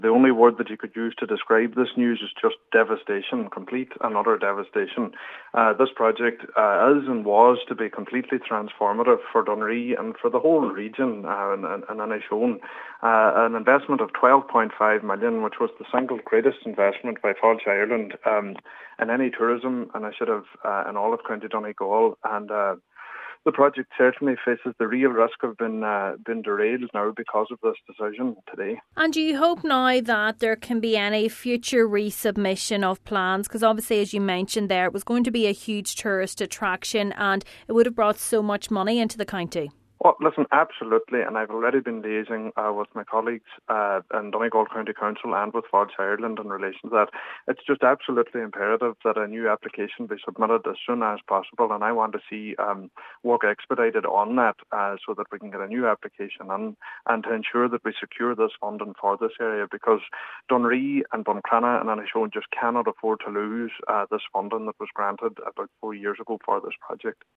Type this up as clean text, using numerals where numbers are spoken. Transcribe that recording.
The only word that you could use to describe this news is just devastation, complete and utter devastation. This project is and was to be completely transformative for Dunree and for the whole region and Inishowen. An investment of 12.5 million, which was the single greatest investment by Fáilte Ireland in any tourism initiative in all of County Donegal. And the project certainly faces the real risk of being derailed now because of this decision today. And do you hope now that there can be any future resubmission of plans? Because obviously, as you mentioned there, it was going to be a huge tourist attraction and it would have brought so much money into the county. Well, listen, absolutely, and I've already been liaising with my colleagues in Donegal County Council and with Fáilte Ireland in relation to that. It's just absolutely imperative that a new application be submitted as soon as possible, and I want to see work expedited on that so that we can get a new application in and to ensure that we secure this funding for this area, because Dunree and Buncrana and Inishowen just cannot afford to lose this funding that was granted about 4 years ago for this project.